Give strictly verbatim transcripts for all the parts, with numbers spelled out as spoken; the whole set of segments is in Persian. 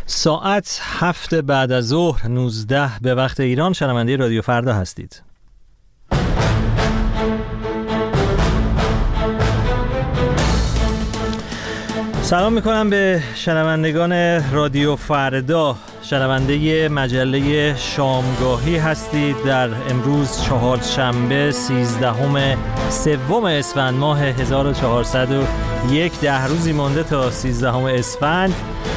ساعت هفت بعد از ظهر نوزده به وقت ایران شنونده رادیو فردا هستید. سلام میکنم به شنوندگان رادیو فردا. شنونده مجله شامگاهی هستید در امروز چهارشنبه سیزدهم سوم اسفند ماه هزار و چهارصد و یک. ده روزی مانده تا سیزدهم اسفند.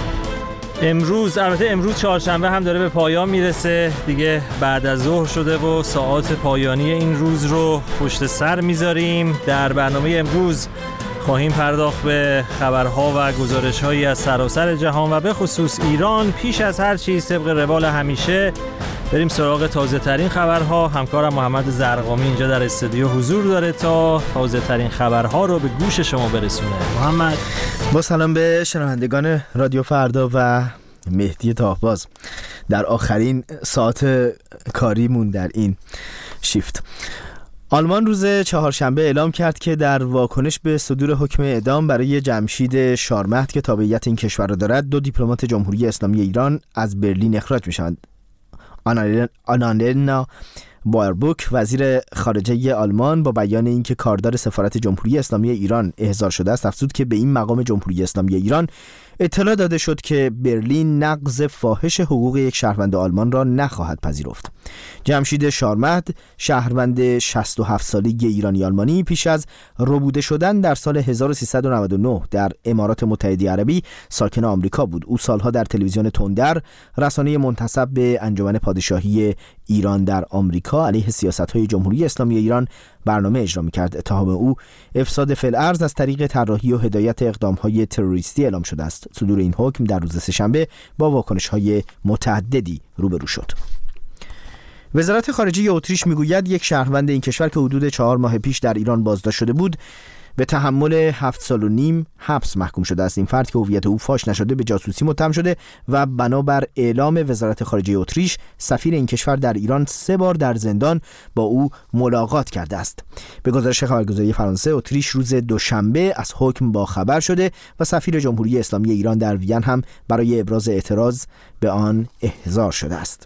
امروز البته امروز چهارشنبه هم داره به پایان میرسه دیگه، بعد از ظهر شده و ساعات پایانی این روز رو پشت سر میذاریم. در برنامه امروز خواهیم پرداخت به خبرها و گزارش‌هایی از سراسر جهان و به خصوص ایران. پیش از هر چیز طبق روال همیشه بریم سراغ تازه ترین خبرها. همکارم محمد زرقامی اینجا در استودیو حضور داره تا تازه ترین خبرها رو به گوش شما برسونه. محمد، با سلام به شنوندگان رادیو فردا و مهدی تاهباز در آخرین ساعت کاریمون در این شیفت. آلمان روز چهارشنبه اعلام کرد که در واکنش به صدور حکم اعدام برای جمشید شارمهد که تابعیت این کشور را دارد، دو دیپلمات جمهوری اسلامی ایران از برلین اخراج می‌شوند. آنالینا بایربوک وزیر خارجه آلمان با بیان اینکه کاردار سفارت جمهوری اسلامی ایران احضار شده است، افزود که به این مقام جمهوری اسلامی ایران اطلاع داده شد که برلین نقض فاحش حقوق یک شهروند آلمان را نخواهد پذیرفت. جمشید شارمهد، شهروند شصت و هفت ساله ایرانی آلمانی، پیش از ربوده شدن در سال هزار و سیصد و نود و نه در امارات متحده عربی ساکن آمریکا بود. او سالها در تلویزیون تندر، رسانه منتسب به انجمن پادشاهی ایران در آمریکا، علیه سیاست‌های جمهوری اسلامی ایران برنامه اجرا می‌کرد. اتهام او افساد فی‌الارض از طریق طراحی و هدایت اقدام‌های تروریستی اعلام شده است. صدور این حکم در روز سه‌شنبه با واکنش‌های متعددی روبرو شد. وزارت خارجه اتریش میگوید یک شهروند این کشور که حدود چهار ماه پیش در ایران بازداشت شده بود به تحمل هفت سال و نیم حبس محکوم شده است. این فرد که هویت او فاش نشده به جاسوسی متهم شده و بنابر اعلام وزارت خارجه اتریش سفیر این کشور در ایران سه بار در زندان با او ملاقات کرده است. به گزارش خبرگزاری فرانسه، اتریش روز دوشنبه از حکم با خبر شده و سفیر جمهوری اسلامی ایران در وین هم برای ابراز اعتراض به آن احضار شده است.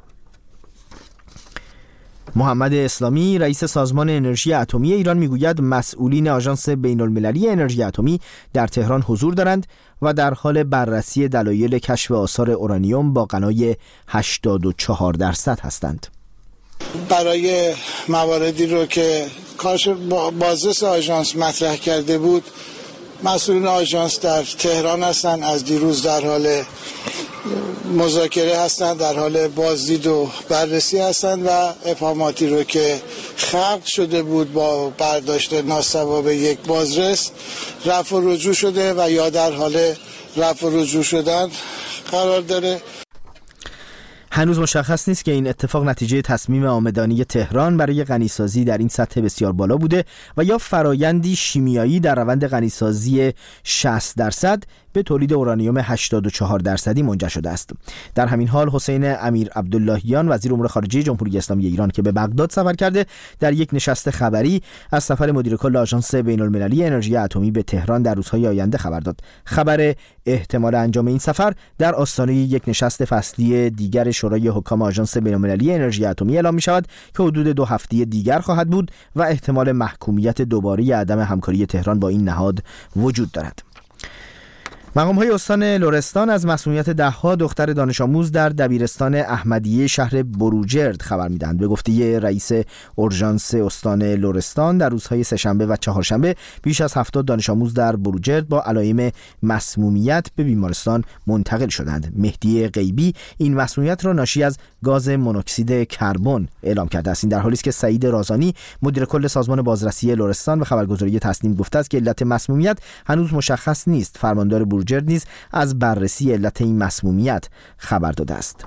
محمد اسلامی رئیس سازمان انرژی اتمی ایران میگوید مسئولین آژانس بین‌المللی انرژی اتمی در تهران حضور دارند و در حال بررسی دلایل کشف آثار اورانیوم با غنای هشتاد و چهار درصد هستند. برای مواردی رو که کارش بازرس آژانس مطرح کرده بود، مسئولین آژانس در تهران هستند، از دیروز در حال مذاکره هستند، در حال بازدید و بررسی هستند و ابهاماتی رو که خلق شده بود با برداشت ناصواب یک بازرس رفع و رجوع شده و یا در حال رفع و رجوع شدن قرار داره. هنوز مشخص نیست که این اتفاق نتیجه تصمیم عامدانی تهران برای غنیسازی در این سطح بسیار بالا بوده و یا فرایندی شیمیایی در روند غنیسازی شصت درصد به تولید اورانیوم هشتاد و چهار درصدی منجر شده است. در همین حال حسین امیر عبداللهیان وزیر امور خارجه جمهوری اسلامی ایران که به بغداد سفر کرده، در یک نشست خبری از سفر مدیر کل آژانس بین‌المللی انرژی اتمی به تهران در روزهای آینده خبر داد. خبر احتمال انجام این سفر در آستانه یک نشست فصلی دیگر شورای حکام آژانس بین‌المللی انرژی اتمی اعلام می‌شود که حدود دو هفته دیگر خواهد بود و احتمال محکومیت دوباره عدم همکاری تهران با این نهاد وجود دارد. مقام‌های استان لرستان از مسئولیت ده‌ها دختر دانش آموز در دبیرستان احمدیه شهر بروجرد خبر می‌دهند. به گفته رئیس اورژانس استان لرستان، در روزهای سه‌شنبه و چهارشنبه بیش از هفتاد دانش آموز در بروجرد با علائم مسمومیت به بیمارستان منتقل شدند. مهدی غیبی این مسمومیت را ناشی از گاز مونوکسید کربن اعلام کرده است. این در حالی است که سعید رازانی مدیر کل سازمان بازرسی لرستان به خبرگزاری تصنیم گفته است که علت مسمومیت هنوز مشخص نیست. فرماندار بروجرد نیز از بررسی علت این مسمومیت خبر داده است.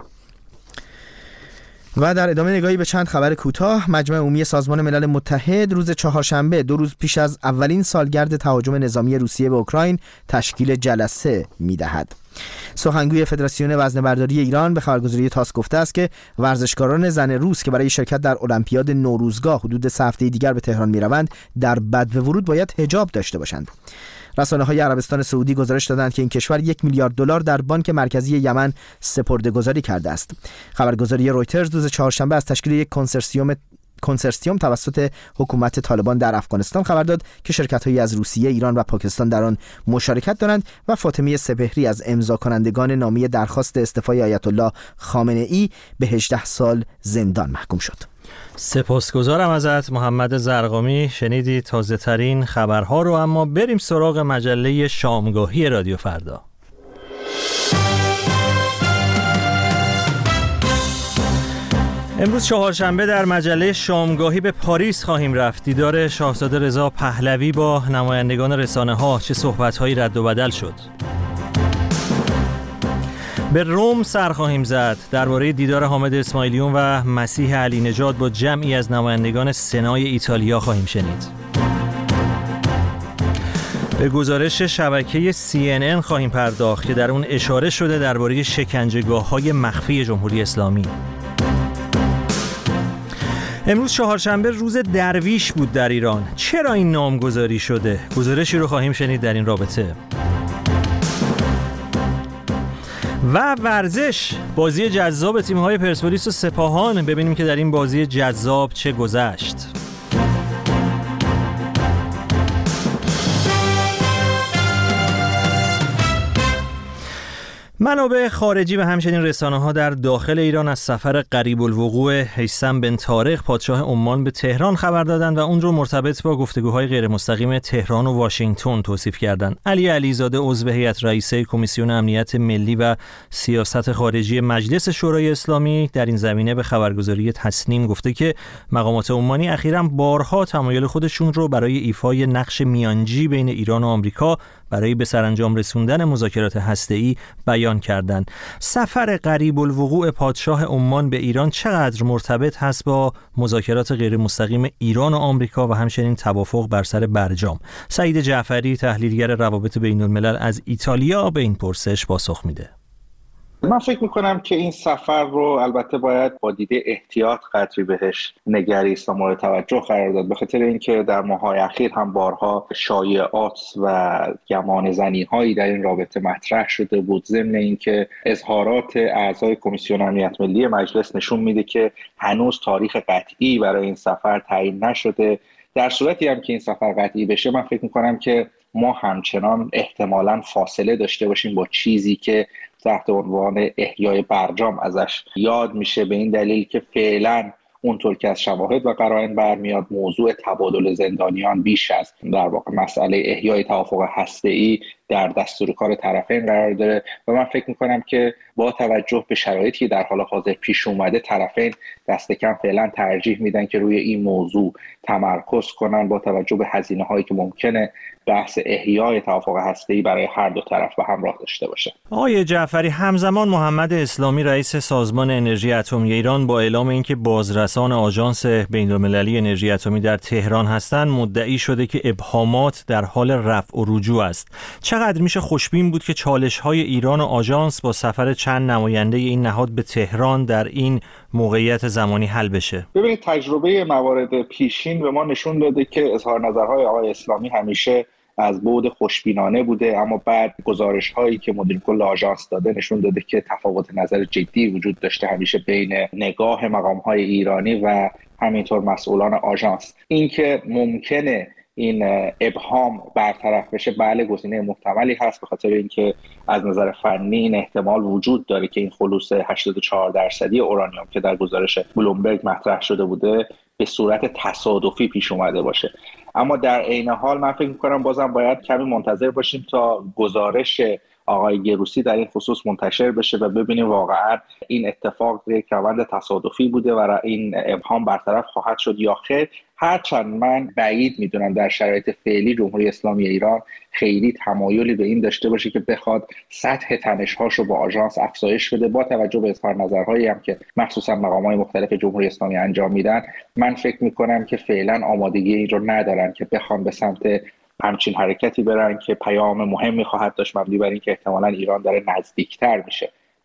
و در ادامه نگاهی به چند خبر کوتاه. مجمع عمومی سازمان ملل متحد روز چهارشنبه، دو روز پیش از اولین سالگرد تهاجم نظامی روسیه به اوکراین، تشکیل جلسه می‌دهد. سخنگوی فدراسیون وزنه‌برداری ایران به خبرگزاری تاس گفته است که ورزشکاران زن روس که برای شرکت در المپیاد نوروزگاه حدود سه هفته دیگر به تهران می‌روند، در بدو ورود باید حجاب داشته باشند. رسانه‌های عربستان سعودی گزارش دادند که این کشور یک میلیارد دلار در بانک مرکزی یمن سپرده‌گذاری کرده است. خبرگزاری رویترز روز چهارشنبه از تشکیل یک کنسرسیوم کنسرسیوم توسط حکومت طالبان در افغانستان خبر داد که شرکت‌هایی از روسیه، ایران و پاکستان در آن مشارکت دارند و فاطمه سپهری از امضا کنندگان نامه درخواست استعفای آیت الله خامنه‌ای به هجده سال زندان محکوم شد. سپاسگزارم ازت محمد زرقامی. شنیدی تازه ترین خبرها رو، اما بریم سراغ مجله شامگاهی رادیو فردا. امروز چهارشنبه در مجله شامگاهی به پاریس خواهیم رفت. دیدار شاهزاده رضا پهلوی با نمایندگان رسانه‌ها، چه صحبت‌هایی رد و بدل شد. به روم سر خواهیم زد. درباره دیدار حامد اسماعیلیون و مسیح علی نژاد با جمعی از نمایندگان سنای ایتالیا خواهیم شنید. به گزارش شبکه سی ان ان خواهیم پرداخت که در اون اشاره شده درباره شکنجهگاه‌های مخفی جمهوری اسلامی. امروز چهارشنبه روز درویش بود در ایران. چرا این نامگذاری شده؟ گزارشی رو خواهیم شنید در این رابطه. و ورزش، بازی جذاب تیم‌های پرسپولیس و سپاهان. ببینیم که در این بازی جذاب چه گذشت. منابع خارجی و همچنین رسانه‌ها در داخل ایران از سفر قریب الوقوع هیثم بن طارق پادشاه عمان به تهران خبر دادند و اون رو مرتبط با گفتگوهای غیر مستقیم تهران و واشنگتن توصیف کردند. علی علیزاده عضو هیئت رئیسه کمیسیون امنیت ملی و سیاست خارجی مجلس شورای اسلامی در این زمینه به خبرگزاری تسنیم گفته که مقامات عمانی اخیراً بارها تمایل خودشون رو برای ایفای نقش میانجی بین ایران و آمریکا برای به سرانجام رسوندن مذاکرات هسته‌ای بیان کردند. سفر قریب الوقوع پادشاه عمان به ایران چقدر مرتبط هست با مذاکرات غیر مستقیم ایران و آمریکا و همچنین توافق بر سر برجام؟ سعید جعفری، تحلیلگر روابط بین الملل از ایتالیا، به این پرسش پاسخ میده. من فکر میکنم که این سفر رو البته باید با دیده احتیاط قدری بهش نگریست و مورد توجه قرار داد، به خاطر اینکه در ماه‌های اخیر هم بارها شایعات و گمان زنی‌هایی در این رابطه مطرح شده بود، ضمن اینکه اظهارات اعضای کمیسیون امنیت ملی مجلس نشون میده که هنوز تاریخ قطعی برای این سفر تعیین نشده. در صورتی هم که این سفر قطعی بشه، من فکر میکنم که ما همچنان احتمالاً فاصله داشته باشیم با چیزی که تحت عنوان احیای برجام ازش یاد میشه، به این دلیل که فعلا اونطور که از شواهد و قرائن برمیاد موضوع تبادل زندانیان بیش از در واقع مسئله احیای توافق هسته‌ای در دستور کار طرفین قرار داره و من فکر میکنم که با توجه به شرایطی در حال حاضر پیش اومده طرفین دست کم فعلا ترجیح میدن که روی این موضوع تمرکز کنن با توجه به هزینه هایی که ممکنه بحث احیای توافق هسته‌ای برای هر دو طرف به همراه داشته باشه. آقای جعفری، همزمان محمد اسلامی رئیس سازمان انرژی اتمی ایران با اعلام اینکه بازرسان آژانس بین‌المللی انرژی اتمی در تهران هستند مدعی شده که ابهامات در حال رفع و رجوع است. چقدر میشه خوشبین بود که چالش‌های ایران و آژانس با سفر چند نماینده این نهاد به تهران در این موقعیت زمانی حل بشه؟ ببینید، تجربه موارد پیشین به ما نشون داده که اظهار نظرهای آقای اسلامی همیشه از بعد خوشبینانه بوده، اما بعد گزارش‌هایی که مدیر کل آژانس داده نشون داده که تفاوت نظر جدی وجود داشته همیشه بین نگاه مقام‌های ایرانی و همینطور مسئولان آژانس. اینکه ممکنه این ابهام برطرف بشه، بله گزینه محتملی هست، به خاطر اینکه از نظر فنی این احتمال وجود داره که این خلوص هشتاد و چهار درصدی اورانیوم که در گزارش بلومبرگ مطرح شده بوده به صورت تصادفی پیش اومده باشه. اما در عین حال من فکر می‌کنم بازم باید کمی منتظر باشیم تا گزارش آقای گروسی در این خصوص منتشر بشه و ببینیم واقعا این اتفاق یک روند تصادفی بوده و این ابهام برطرف خواهد شد یا خیر. هرچند من بعید میدونم در شرایط فعلی جمهوری اسلامی ایران خیلی تمایلی به این داشته باشه که بخواد سطح تنش‌هاش رو با آژانس افزایش بده، با توجه به اظهار نظرهایی هم که مخصوصا مقامات مختلف جمهوری اسلامی انجام میدن. من فکر میکنم که فعلا آمادگی این رو ندارن که بخوان به سمت همچین حرکتی برن که پیام مهمی خواهد داشت، مبنی بر این که احتمالاً ایران داره نزدیکتر میشه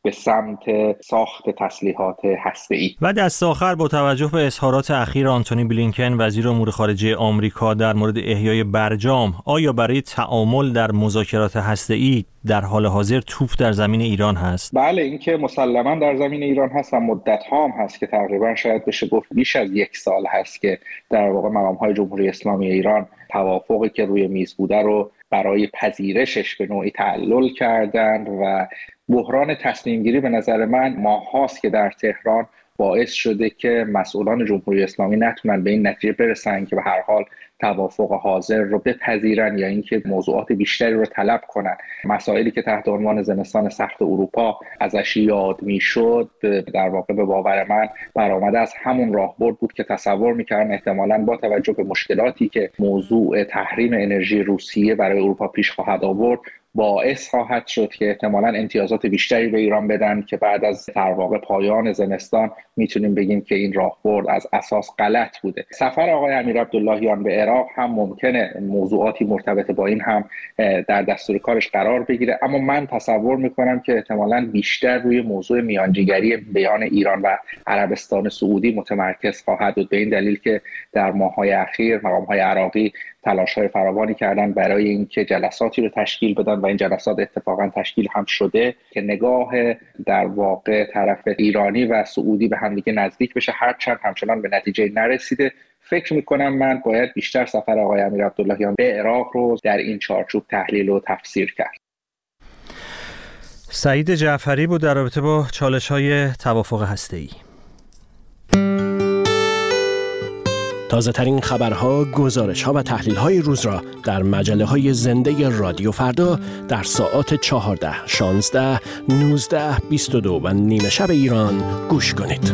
به سمت ساخت تسلیحات هسته‌ای. و دست آخر با توجه به اظهارات اخیر آنتونی بلینکن وزیر امور خارجه آمریکا در مورد احیای برجام، آیا برای تعامل در مذاکرات هسته‌ای در حال حاضر توپ در زمین ایران هست؟ بله، این که مسلماً در زمین ایران هست و مدت‌ها هم هست که تقریباً شاید بشه گفت بیش از یک سال هست که در واقع مقام‌های جمهوری اسلامی ایران توافقی که روی میز بوده رو برای پذیرشش به نوعی تعلل کردند و بحران تصمیم گیری به نظر من ماهاست که در تهران باعث شده که مسئولان جمهوری اسلامی نتونن به این نتیجه برسن که به هر حال توافق حاضر رو بپذیرن یا اینکه موضوعات بیشتری رو طلب کنن. مسائلی که تحت عنوان زمستان سخت اروپا ازش یاد میشد در واقع به باور من برآمده از همون راهبرد بود که تصور میکردن احتمالاً با توجه به مشکلاتی که موضوع تحریم انرژی روسیه برای اروپا پیش خواهد آورد باعث خواهد شد که احتمالاً امتیازات بیشتری به ایران بدن که بعد از در واقع پایان زمستان میتونیم بگیم که این راهبرد از اساس غلط بوده. سفر آقای امیر عبداللهیان به عراق هم ممکنه موضوعاتی مرتبط با این هم در دستور کارش قرار بگیره، اما من تصور میکنم که احتمالاً بیشتر روی موضوع میانجیگری بیان ایران و عربستان سعودی متمرکز خواهد بود، به این دلیل که در ماه‌های اخیر مقام‌های عراقی تلاش‌های فراوانی کردن برای اینکه جلساتی رو تشکیل بدن و این جلسات اتفاقا تشکیل هم شده که نگاه در واقع طرف ایرانی و سعودی به هم دیگه نزدیک بشه، هرچند همچنان به نتیجه نرسیده. فکر میکنم من باید بیشتر سفر آقای امیر عبداللهیان به عراق رو در این چارچوب تحلیل و تفسیر کرد. سعید جعفری بود در رابطه با چالش‌های توافق هسته‌ای. تازه ترین خبرها، گزارش‌ها و تحلیل‌های روز را در مجله‌های زنده رادیو فردا در ساعات چهارده، شانزده، نوزده، بیست و دو و نیمه شب ایران گوش کنید.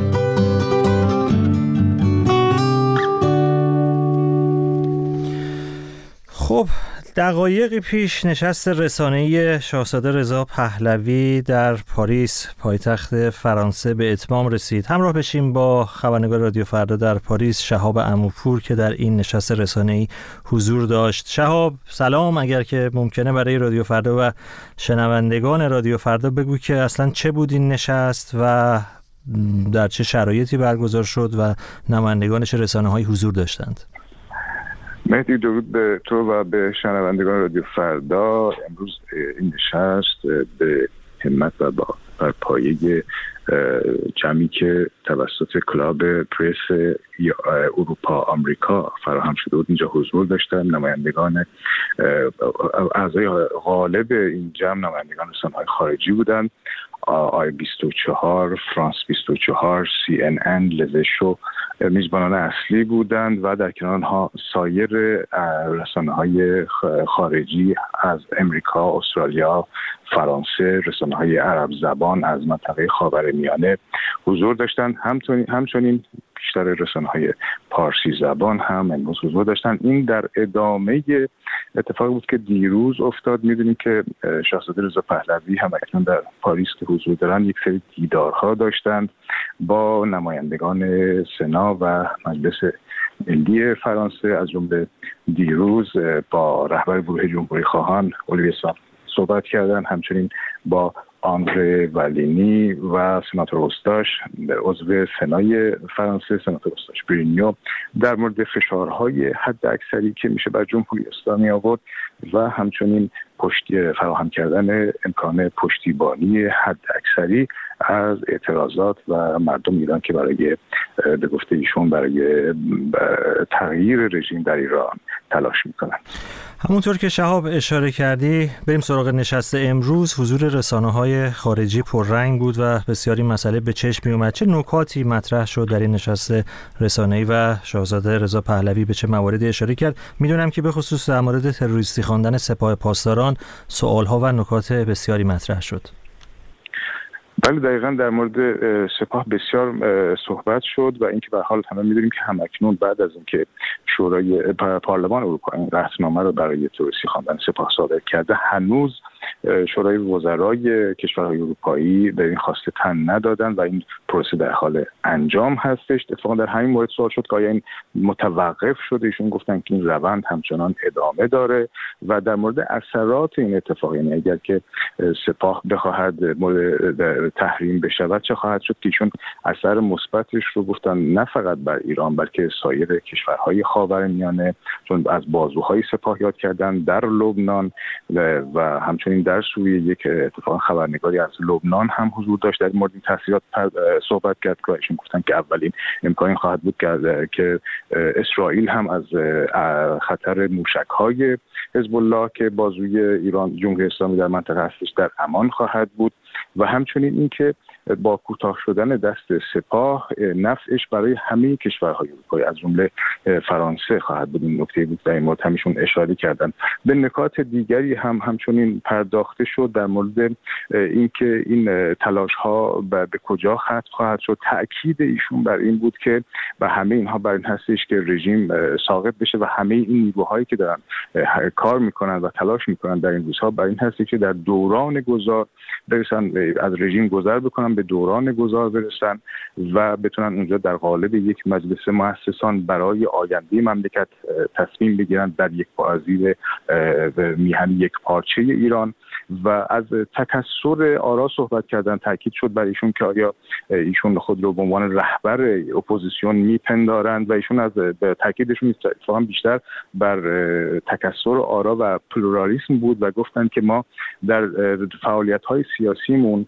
خب دقایقی پیش نشست رسانه‌ای شاهزاده رضا پهلوی در پاریس پایتخت فرانسه به اتمام رسید. همراه بشیم با خبرنگار رادیو فردا در پاریس شهاب عموپور که در این نشست رسانه‌ای حضور داشت. شهاب سلام، اگر که ممکنه برای رادیو فردا و شنوندگان رادیو فردا بگو که اصلا چه بود این نشست و در چه شرایطی برگزار شد و نمایندگان چه رسانه‌هایی حضور داشتند. مهدی، درود به تو و به شنوندگان رادیو فردا. امروز این نشست به همت و با پایه جمعی که توسط کلاب پرس اروپا آمریکا فراهم شده بود اینجا حضور داشتن. نمایندگان اعضای غالب این جمع نمایندگان رسانه‌های خارجی بودند. آی بیست و چهار، فرانس بیست و چهار، سی ان ان، لزشو میزبانان اصلی بودند و در کنار آنها سایر رسانه‌های خارجی از امریکا، استرالیا، فرانسه، رسانه‌های عرب زبان از منطقه خاورمیانه حضور داشتند. همچنین همچنین بیشتر رسانه‌های پارسی زبان هم امروز حضور داشتن. این در ادامه اتفاقی بود که دیروز افتاد. می‌دونیم که شاهزاده رضا پهلوی هم اکنون در پاریس که حضور دارن یک سری دیدارها داشتند با نمایندگان سنا و مجلس ملی فرانسه. از جمله دیروز با رهبر گروه جمهوری خواهان اولیویه سان صحبت کردن، همچنین با آندره والینی و سناتور اوستاش عضو سنای فرانسه، سناتور اوستاش برینیو، در مورد فشارهای حد اکثری که میشه بر جمهوری اسلامی آورد و همچنین پشتی فراهم کردن امکان پشتیبانی حد اکثری از اعتراضات و مردم ایران که برای به گفته ایشون برای تغییر رژیم در ایران تلاش میکنن. همونطور که شهاب اشاره کردی، بریم سراغ نشست امروز. حضور رسانه‌های خارجی پررنگ بود و بسیاری مسئله به چشم می اومد. چه نکاتی مطرح شد در این نشست رسانه‌ای و شاهزاده رضا پهلوی به چه مواردی اشاره کرد؟ میدونم که به خصوص در مورد تروریستی خواندن سپاه پاسداران سوال‌ها و نکات بسیاری مطرح شد. بله، دقیقاً در مورد سپاه بسیار صحبت شد و اینکه به هر حال همه می‌دونیم که همکنون بعد از اینکه شورای پارلمان اروپا این قطعنامه رو برای تروریستی خواندن سپاه صادر کرده، هنوز شورای وزرای کشورهای اروپایی به این خواسته تن ندادن و این پروسه در حال انجام هستش. اتفاقا در همین مورد سوال شد که آیا این متوقف شده؟ ایشون گفتن که این روند همچنان ادامه داره و در مورد اثرات این اتفاق، یعنی اگر که سپاه بخواهد مورد تحریم بشود چه خواهد شد، که ایشون اثر مثبتش رو گفتن نه فقط بر ایران بلکه سایر کشورهای خاورمیانه، چون از بازوهای سپاه یاد کردن در لبنان و همچنین در سوریه. یک اتفاق خبرنگاری از لبنان هم حضور داشت در مورد تاثیرات صحبت کرد که ایشون گفتن که اولین امکانی خواهد بود که اسرائیل هم از خطر موشک‌های حزب الله که بازوی ایران جمهوری اسلامی در منطقه هستش در امان خواهد بود و همچنین اینکه با کوتاه شدن دست سپاه نفعش برای همه کشورهای اروپایی از جمله فرانسه خواهد بود. این نکته بود در این مورد همیشون اشاره کردن. به نکات دیگری هم همچنین پرداخته شد در مورد اینکه این تلاش ها به کجا ختم خواهد شد. تأکید ایشون بر این بود که و همه اینها بر این هستش که رژیم ساقط بشه و همه این نیروهایی که دارن کار میکنن و تلاش میکنن در این روزها بر این هستش که در دوران گذار برسن، از رژیم گذر بکنن، به دوران گذار برسن و بتونن اونجا در قالب یک مجلس مؤسسان برای آینده مملکت تصمیم بگیرن در یک بازی میهن یک پارچه ایران. و از تکثر آرا صحبت کردن. تاکید شد بر ایشون که آیا ایشون خود رو به عنوان رهبر اپوزیسیون میپندارند و ایشون از تاکیدشون اتفاقا بیشتر بر تکثر آرا و پلورالیسم بود و گفتند که ما در فعالیت‌های سیاسیمون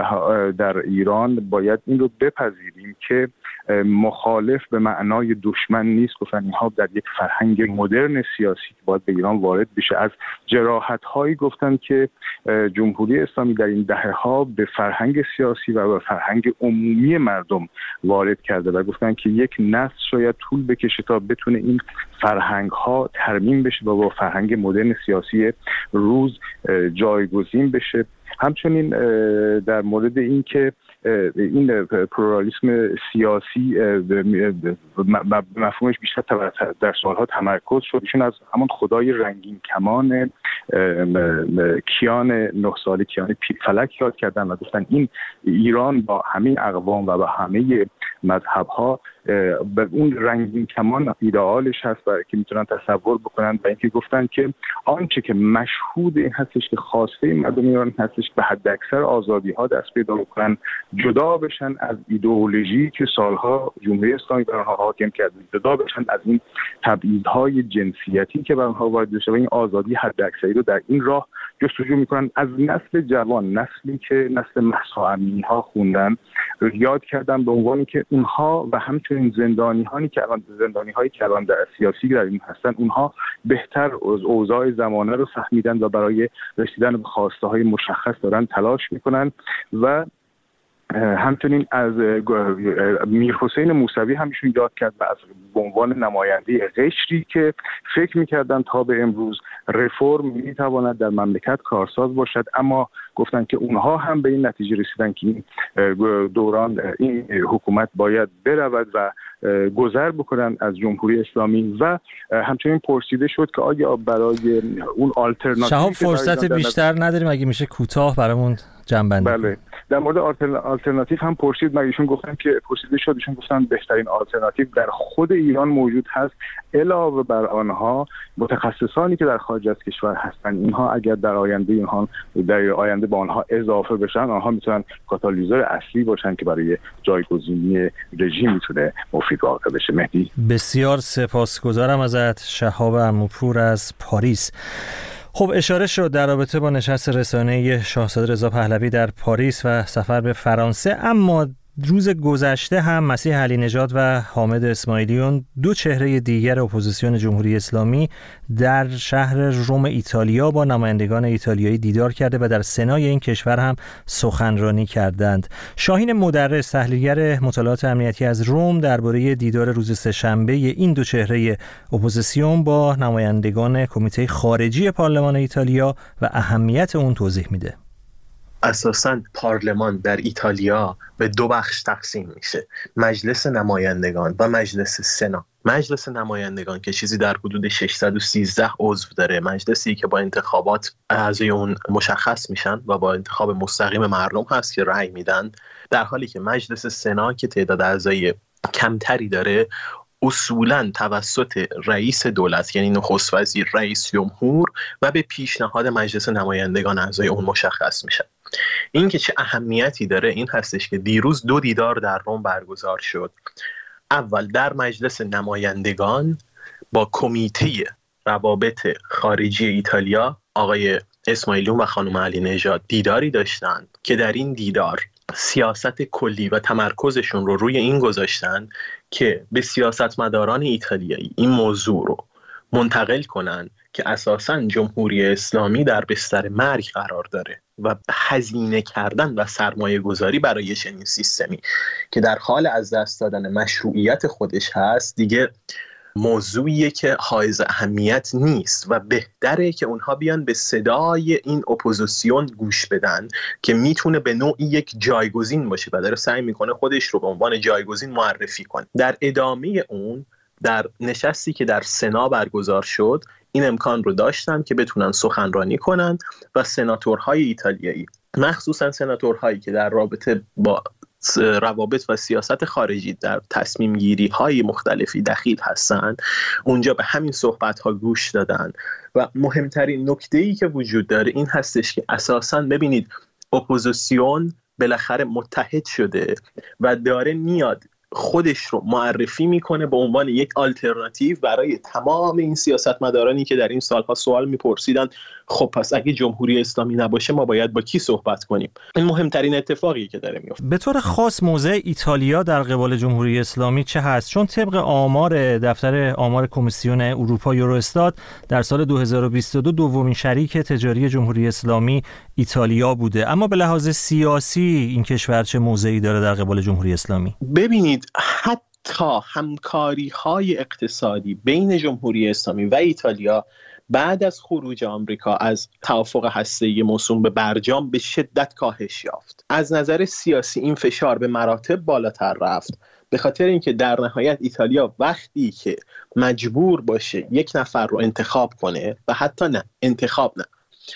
در ایران باید این رو بپذیریم که مخالف به معنای دشمن نیست. گفتن اینها در یک فرهنگ مدرن سیاسی که باید به ایران وارد بشه. از جراحت‌هایی گفتن که جمهوری اسلامی در این دهه‌ها به فرهنگ سیاسی و به فرهنگ عمومی مردم وارد کرده و گفتن که یک نسل شاید طول بکشه تا بتونه این فرهنگ‌ها ترمیم بشه و با فرهنگ مدرن سیاسی روز جایگزین بشه. همچنین در مورد این که این پلورالیسم سیاسی مفهومش بیشتر در سالها تمرکز شد. ایشون از همون خدای رنگین کمان کیان نه ساله کیان فلک یاد کردن و گفتن این ایران با همه اقوام و با همه مذهب‌ها به اون رنگین کمان ایدئالش هست برای که میتونن تصور بکنن و اینکه گفتن که آنچه که مشهود این هستش که خواسته مردم ایران هستش به حد اکثر آزادی‌ها دست پیدا بکنن، جدا بشن از ایدئولوژی که سالها جمهوری اسلامی بر آنها حاکم کرده، جدا بشن از این تبعیض‌های جنسیتی که بر آنها وارد شده و این آزادی حد اکثری رو در این راه جستجو میکنن. از نسل جوان، نسلی که نسل مهسا امینی‌ها خوندن، یاد کردن به عنوانی که اونها و همچنین زندانیانی که الان زندانی‌هایی که الان در سیاسی در این هستن، اونها بهتر از اوضاع زمانه رو فهمیدن و برای رسیدن به خواسته‌های مشخص دارن تلاش میکنن. و همچنین از میرحسین موسوی همیشون یاد کرد و از به عنوان نماینده قشری که فکر میکردن تا به امروز رفرم میتواند در مملکت کارساز باشد، اما گفتن که اونها هم به این نتیجه رسیدن که این دوران این حکومت باید برود و گذر بکنن از جمهوری اسلامی. و همچنین پرسیده شد که آیا برای اون آلترناتیو شهاب فرصت بیشتر نداریم اگه میشه کوتاه برامون جنبندی. بله، در مورد آلترناتیو هم پرسید، مگه ایشون گفتن که پرسیده شد، ایشون گفتن بهترین آلترناتیو در خود ایران موجود هست، علاوه بر آنها متخصصانی که در خارج از کشور هستن، اینها اگر در آینده اینها در آینده با آنها اضافه بشن، آنها میتونن کاتالیزور اصلی باشن که برای جایگزینی رژیم میتونه مفید واقع بشه. مهدی، بسیار سپاسگزارم ازت شهاب عموپور از پاریس. خب اشاره شد در رابطه با نشست رسانه‌ای شاهزاده رضا پهلوی در پاریس و سفر به فرانسه، اما روز گذشته هم مسیح علی نژاد و حامد اسماعیلیون، دو چهره دیگر اپوزیسیون جمهوری اسلامی، در شهر روم ایتالیا با نمایندگان ایتالیایی دیدار کرده و در سنای این کشور هم سخنرانی کردند. شاهین مدرس، تحلیلگر مطالعات امنیتی از روم، درباره دیدار روز سه‌شنبه این دو چهره اپوزیسیون با نمایندگان کمیته خارجی پارلمان ایتالیا و اهمیت اون توضیح میده. اساساً پارلمان در ایتالیا به دو بخش تقسیم میشه، مجلس نمایندگان و مجلس سنا. مجلس نمایندگان که چیزی در حدود ششصد و سیزده عضو داره، مجلسی که با انتخابات اعضای اون مشخص میشن و با انتخاب مستقیم مردم هست که رأی میدن، در حالی که مجلس سنا که تعداد اعضای کمتری داره اصولاً توسط رئیس دولت یعنی نخست وزیر، رئیس جمهور و به پیشنهاد مجلس نمایندگان اعضای اون مشخص میشن. این که چه اهمیتی داره این هستش که دیروز دو دیدار در روم برگزار شد. اول در مجلس نمایندگان با کمیته روابط خارجی ایتالیا آقای اسماعیلون و خانم علی نژاد دیداری داشتند که در این دیدار سیاست کلی و تمرکزشون رو روی این گذاشتن که به سیاستمداران ایتالیایی این موضوع رو منتقل کنن که اساساً جمهوری اسلامی در بستر مرگ قرار داره و هزینه کردن و سرمایه گذاری برای چنین سیستمی که در حال از دست دادن مشروعیت خودش هست دیگه موضوعیه که حائز اهمیت نیست و بهتره که اونها بیان به صدای این اپوزیسیون گوش بدن که میتونه به نوعی یک جایگزین باشه و داره سعی میکنه خودش رو به عنوان جایگزین معرفی کنه. در ادامه اون در نشستی که در سنا برگزار شد این امکان رو داشتن که بتونن سخنرانی کنن و سناتورهای ایتالیایی، مخصوصا سناتورهایی که در رابطه با روابط و سیاست خارجی در تصمیم گیری های مختلفی دخیل هستند، اونجا به همین صحبت ها گوش دادن. و مهمترین نکته‌ای که وجود داره این هستش که اساساً ببینید اپوزیسیون بالاخره متحد شده و داره میاد خودش رو معرفی میکنه به عنوان یک آلترناتیو برای تمام این سیاستمدارانی که در این سالها سوال میپرسیدن خب پس اگه جمهوری اسلامی نباشه ما باید با کی صحبت کنیم. این مهمترین اتفاقی که داره میفته. به طور خاص موضع ایتالیا در قبال جمهوری اسلامی چه هست؟ چون طبق آمار دفتر آمار کمیسیون اروپا یوروستات در سال دو هزار و بیست و دو دومین شریک تجاری جمهوری اسلامی ایتالیا بوده، اما به لحاظ سیاسی این کشور چه موضعی داره در قبال جمهوری اسلامی؟ ببینید حتی همکاری‌های اقتصادی بین جمهوری اسلامی و ایتالیا بعد از خروج آمریکا از توافق هسته‌ای موسوم به برجام به شدت کاهش یافت. از نظر سیاسی این فشار به مراتب بالاتر رفت، به خاطر اینکه در نهایت ایتالیا وقتی که مجبور باشه یک نفر رو انتخاب کنه و حتی نه انتخاب نه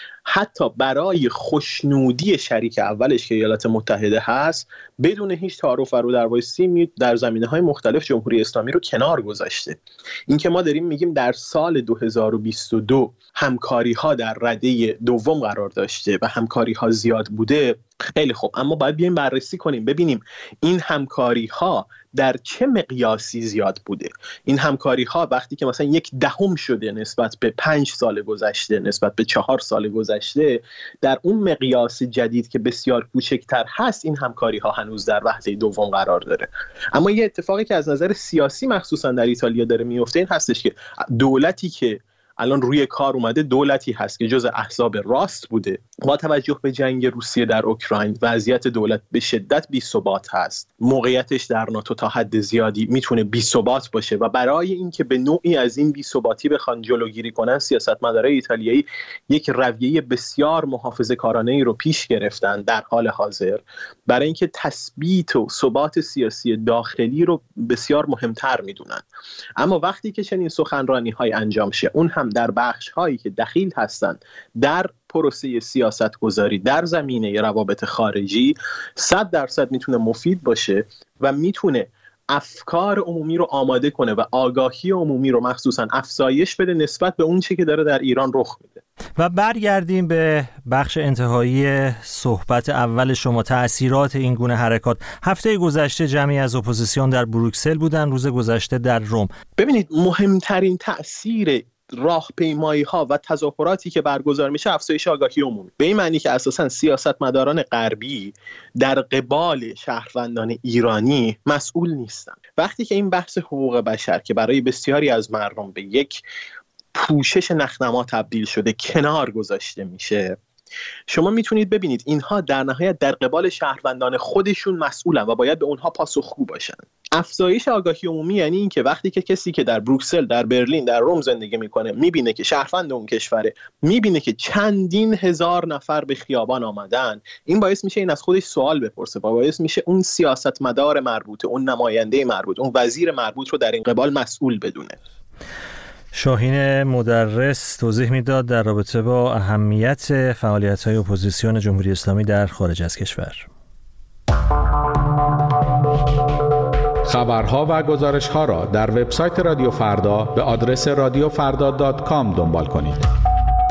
حتی برای خوشنودی شریک اولش که ایالات متحده هست بدون هیچ تعارف و رودربایستی در زمینه‌های مختلف جمهوری اسلامی رو کنار گذاشته. این که ما داریم میگیم در سال دو هزار و بیست و دو همکاری‌ها در رده دوم قرار داشته و همکاری‌ها زیاد بوده، خیلی خوب، اما باید بیایم بررسی کنیم ببینیم این همکاری‌ها در چه مقیاسی زیاد بوده. این همکاری‌ها وقتی که مثلا یک دهم شده نسبت به پنج سال گذشته، نسبت به چهار سال گذشته، در اون مقیاس جدید که بسیار کوچکتر هست این همکاری‌ها هنوز در وهله دوم قرار داره. اما یه اتفاقی که از نظر سیاسی مخصوصا در ایتالیا داره میفته این هستش که دولتی که الان روی کار اومده دولتی هست که جز احزاب راست بوده. با توجه به جنگ روسیه در اوکراین وضعیت دولت به شدت بی‌ثبات هست. موقعیتش در ناتو تا حد زیادی میتونه بی‌ثبات باشه و برای اینکه به نوعی از این بی‌ثباتی بخوان جلوگیری کنن سیاستمدارای ایتالیایی یک رویه بسیار محافظه‌کارانه‌ای رو پیش گرفتن در حال حاضر برای اینکه تثبیت و ثبات سیاسی داخلی رو بسیار مهمتر میدونن. اما وقتی که چنین سخنرانی‌های انجام شه اون هم در بخش‌هایی که دخیل هستند در پروسه سیاست گذاری در زمینه روابط خارجی، صد درصد میتونه مفید باشه و میتونه افکار عمومی رو آماده کنه و آگاهی عمومی رو مخصوصا افزایش بده نسبت به اون چی که داره در ایران رخ میده. و برگردیم به بخش انتهایی صحبت اول شما، تأثیرات این گونه حرکات. هفته گذشته جمعی از اپوزیسیون در بروکسل بودن، روز گذشته در روم. ببینید مهمترین تأثیر راهپیمایی ها و تظاهراتی که برگزار میشه افزایش آگاهی عمومی، به این معنی که اساساً سیاستمداران غربی در قبال شهروندان ایرانی مسئول نیستن. وقتی که این بحث حقوق بشر که برای بسیاری از مردم به یک پوشش نخنما تبدیل شده کنار گذاشته میشه، شما میتونید ببینید اینها در نهایت در قبال شهروندان خودشون مسئولن و باید به اونها پاسخگو باشن. افزایش آگاهی عمومی یعنی این که وقتی که کسی که در بروکسل، در برلین، در روم زندگی میکنه میبینه که شهروند اون کشوره، میبینه که چندین هزار نفر به خیابان آمدن، این باعث میشه این از خودش سوال بپرسه و باعث میشه اون سیاستمدار مربوطه، اون نماینده مربوط، اون وزیر مربوط رو در این قبال مسئول بدونه. شاهین مدرس توضیح میداد در رابطه با اهمیت فعالیت‌های اپوزیسیون جمهوری اسلامی در خارج از کشور. خبرها و گزارش‌ها را در وبسایت رادیو فردا به آدرس رادیو فردا دات کام دنبال کنید.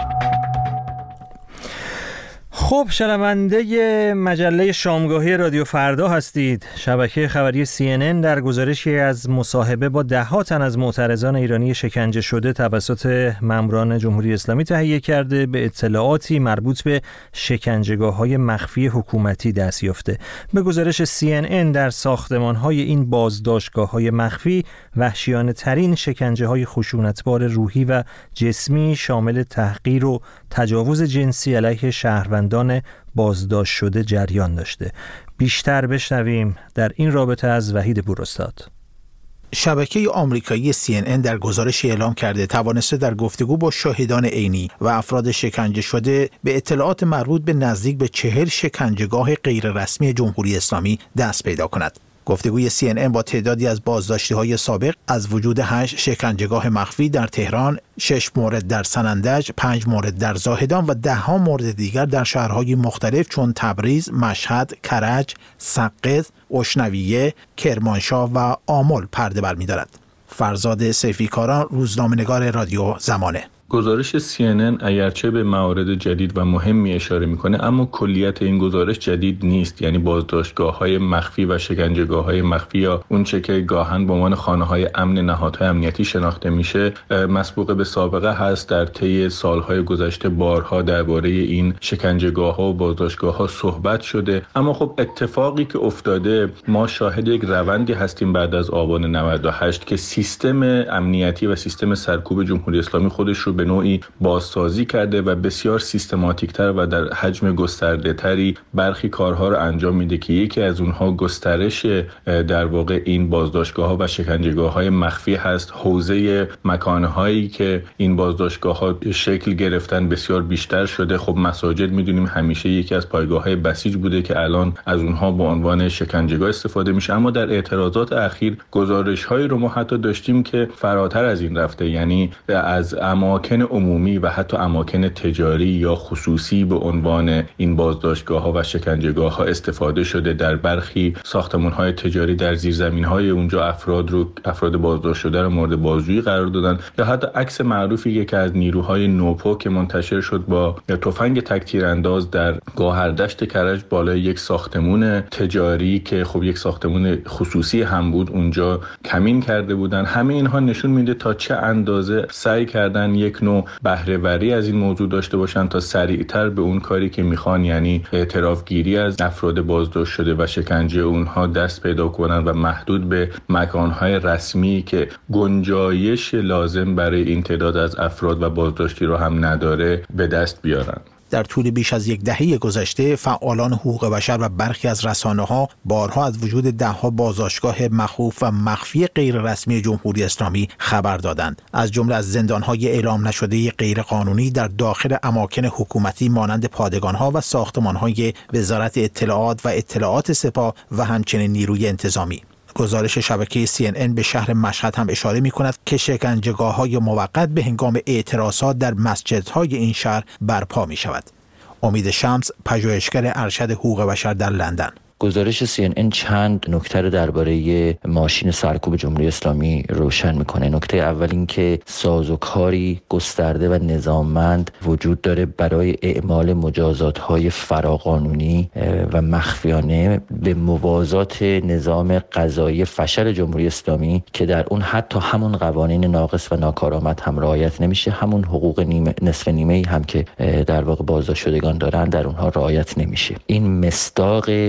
خب شنونده مجله شامگاهی رادیو فردا هستید. شبکه خبری سی ان ان در گزارشی از مصاحبه با ده ها تن از معترضان ایرانی شکنجه شده توسط ماموران جمهوری اسلامی تهیه کرده به اطلاعاتی مربوط به شکنجهگاه‌های مخفی حکومتی دست یافته. به گزارش سی ان ان در ساختمان‌های این بازداشتگاه‌های مخفی وحشیانه ترین شکنجه‌های خشونتبار روحی و جسمی شامل تحقیر و تجاوز جنسی علیه شهروندان بازداشت شده جریان داشته. بیشتر بشنویم در این رابطه از وحید بوراستاد. شبکه آمریکایی سی ان ان در گزارشی اعلام کرده توانسته در گفتگو با شاهدان عینی و افراد شکنجه شده به اطلاعات مربوط به نزدیک به چهل شکنجهگاه غیررسمی جمهوری اسلامی دست پیدا کند. گفتگوی سی ان ان با تعدادی از بازداشتی‌های سابق از وجود هشت شکنجهگاه مخفی در تهران، شش مورد در سنندج، پنج مورد در زاهدان و ده ها مورد دیگر در شهرهای مختلف چون تبریز، مشهد، کرج، سقز، اشنویه، کرمانشاه و آمل پرده برمی‌دارد. فرزاد سیفیکاران، روزنامه‌نگار رادیو زمانه. گزارش سی ان ان اگرچه به موارد جدید و مهمی اشاره میکنه اما کلیت این گزارش جدید نیست، یعنی بازداشتگاه‌های مخفی و شکنجهگاه‌های مخفی یا اونچه که گاهن به عنوان خانه‌های امن نهادهای امنیتی شناخته میشه مسبوق به سابقه هست. در طی سالهای گذشته بارها درباره این شکنجهگاه‌ها و بازداشتگاه‌ها صحبت شده، اما خب اتفاقی که افتاده ما شاهد یک روندی هستیم بعد از آبان نود و هشت که سیستم امنیتی و سیستم سرکوب جمهوری اسلامی خودش رو به نوعی بازسازی کرده و بسیار سیستماتیک‌تر و در حجم گسترده‌تری برخی کارها رو انجام میده که یکی از اونها گسترش در واقع این بازداشتگاه‌ها و شکنجهگاه‌های مخفی هست. حوزه مکان‌هایی که این بازداشتگاه‌ها شکل گرفتن بسیار بیشتر شده. خب مساجد میدونیم همیشه یکی از پایگاه‌های بسیج بوده که الان از اونها به عنوان شکنجهگاه استفاده میشه، اما در اعتراضات اخیر گزارش‌هایی رو ما حتی داشتیم که فراتر از این رفته، یعنی از اماکن عمومی و حتی اماکن تجاری یا خصوصی به عنوان این بازداشتگاه‌ها و شکنجهگاه‌ها استفاده شده. در برخی ساختمان‌های تجاری در زیرزمین‌های اونجا افراد رو افراد بازداشت شده رو مورد بازجویی قرار دادن، یا حتی عکس معروفی که از نیروهای نوپو که منتشر شد با تفنگ تک تیرانداز در گوهردشت کرج بالای یک ساختمان تجاری که خب یک ساختمان خصوصی هم بود اونجا کمین کرده بودن. همه اینها نشون میده تا چه اندازه سعی کردن یک نوع بهره‌وری از این موضوع داشته باشن تا سریعتر به اون کاری که میخوان، یعنی اعتراف گیری از افراد بازداشت شده و شکنجه اونها دست پیدا کنن و محدود به مکانهای رسمی که گنجایش لازم برای این تعداد از افراد و بازداشتی رو هم نداره به دست بیارن. در طول بیش از یک دهه گذشته فعالان حقوق بشر و برخی از رسانه‌ها بارها از وجود ده‌ها بازداشتگاه مخوف و مخفی غیر رسمی جمهوری اسلامی خبر دادند، از جمله از زندان‌های اعلام نشده غیرقانونی در داخل اماکن حکومتی مانند پادگان‌ها و ساختمان‌های وزارت اطلاعات و اطلاعات سپاه و همچنین نیروی انتظامی. گزارش شبکه سی ان ان به شهر مشهد هم اشاره می‌کند که شکنجهگاه‌های موقت به هنگام اعتراضات در مسجدهای این شهر برپا می‌شود. امید شمس، پژوهشگر ارشد حقوق بشر در لندن. گزارش سی ان ان چند نکته رو درباره ماشین سرکوب جمهوری اسلامی روشن میکنه. نکته اول این که سازوکاری گسترده و نظاممند وجود داره برای اعمال مجازات‌های فراقانونی و مخفیانه به موازات نظام قضایی فشل جمهوری اسلامی که در اون حتی همون قوانین ناقص و ناکارآمد هم رعایت نمیشه، همون حقوق نیمه نصف نیمه هم که در واقع بازداشت شدگان دارن در اونها رعایت نمیشه. این مصداق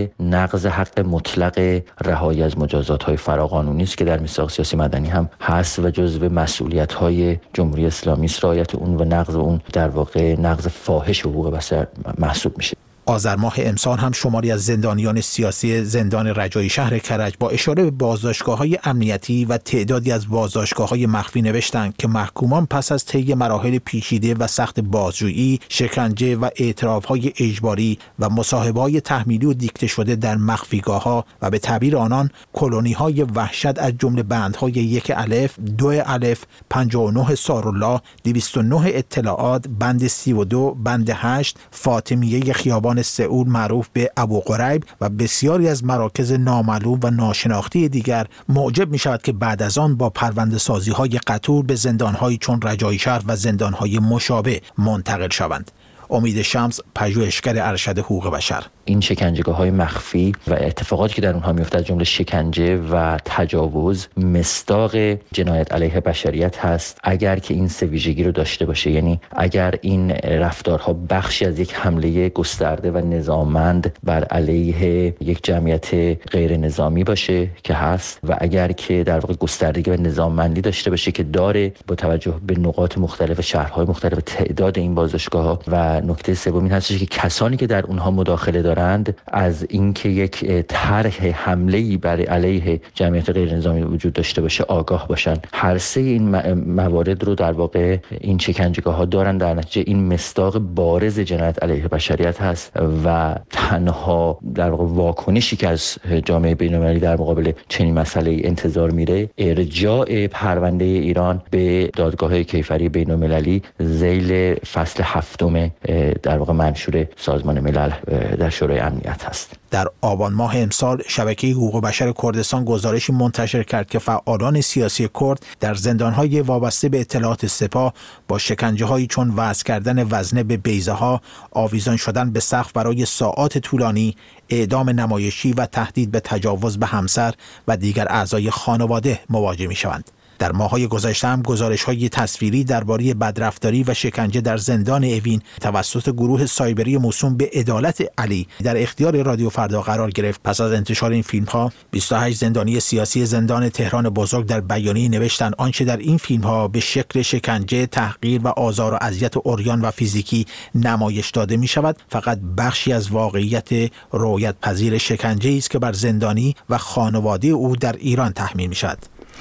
نقض حق مطلق رهایی از مجازات‌های فراقانونی است که در میثاق سیاسی مدنی هم هست و جزو مسئولیت‌های جمهوری اسلامی است رعایت اون و نقض اون در واقع نقض فاحش حقوق بشر محسوب میشه. آذر ماه امسال هم شماری از زندانیان سیاسی زندان رجایی شهر کرج با اشاره به بازداشتگاه‌های امنیتی و تعدادی از بازداشتگاه‌های مخفی نوشتند که محکومان پس از طی مراحل پیچیده و سخت بازجویی، شکنجه و اعتراف‌های اجباری و مصاحبه‌های تحمیلی و دیکته شده در مخفیگاه‌ها و به تعبیر آنان کلونی‌های وحشت از جمله بندهای یک الف، دو الف، پنجاه و نه سارالله، دویست و نه اطلاعات، بند سی و دو، بند هشت، فاطمیه خیابان سئول معروف به ابو قریب و بسیاری از مراکز نامعلوم و ناشناخته دیگر موجب می شود که بعد از آن با پرونده سازی های قطور به زندان های چون رجایی شهر و زندان های مشابه منتقل شوند. امید شمس، پژوهشگر ارشد حقوق بشر. این شکنجهگاه‌های مخفی و اتفاقاتی که در اونها میفته از جمله شکنجه و تجاوز مصداق جنایت علیه بشریت هست اگر که این سه ویژگی رو داشته باشه، یعنی اگر این رفتارها بخشی از یک حمله گسترده و نظاممند بر علیه یک جمعیت غیر نظامی باشه که هست و اگر که در واقع گستردگی و نظاممندی داشته باشه که داره با توجه به نقاط مختلف شهرهای مختلف تعداد این بازداشتگاه‌ها و نکته سوم این هستش که کسانی که در اونها مداخله دارند از اینکه یک طرح حمله‌ای بر علیه جمعیت غیر نظامی وجود داشته باشه آگاه باشن. هر سه این موارد رو در واقع این شکنجهگاه‌ها دارن، در نتیجه این مصداق بارز جنایت علیه بشریت هست و تنها در واقع واکنشی که از جامعه بین‌المللی در مقابل چنین مسئله انتظار میره ارجاع پرونده ایران به دادگاه کیفری بین‌المللی ذیل فصل هفتم در واقع منشور سازمان ملل در شورای امنیت هست. در آبان ماه امسال شبکه حقوق بشر کردستان گزارشی منتشر کرد که فعالان سیاسی کرد در زندان‌های وابسته به اطلاعات سپاه با شکنجه‌هایی چون وضع کردن وزنه به بیضه‌ها، آویزان شدن به سقف برای ساعات طولانی، اعدام نمایشی و تهدید به تجاوز به همسر و دیگر اعضای خانواده مواجه می‌شوند. در ماه‌های گذشته هم گزارش‌های تصویری درباره بدرفتاری و شکنجه در زندان اوین توسط گروه سایبری موسوم به عدالت علی در اختیار رادیو فردا قرار گرفت. پس از انتشار این فیلم‌ها بیست و هشت زندانی سیاسی زندان تهران بزرگ در بیانیه نوشتند آنچه در این فیلم‌ها به شکل شکنجه، تحقیر و آزار و اذیت عریان و فیزیکی نمایش داده می‌شود فقط بخشی از واقعیت رؤیت پذیر شکنجه‌ای است که بر زندانی و خانواده او در ایران تحمیل می‌شود.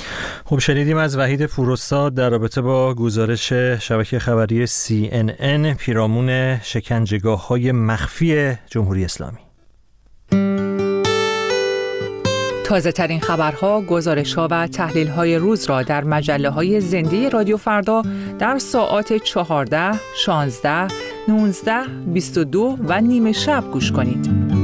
خب شنیدیم از وحید فوراستاد در رابطه با گزارش شبکه خبری سی ان ان پیرامون شکنجهگاه‌های مخفی جمهوری اسلامی. تازه ترین خبرها، گزارش‌ها و تحلیل‌های روز را در مجله‌های زنده رادیو فردا در ساعات چهارده، شانزده، نوزده، بیست و دو و نیمه شب گوش کنید.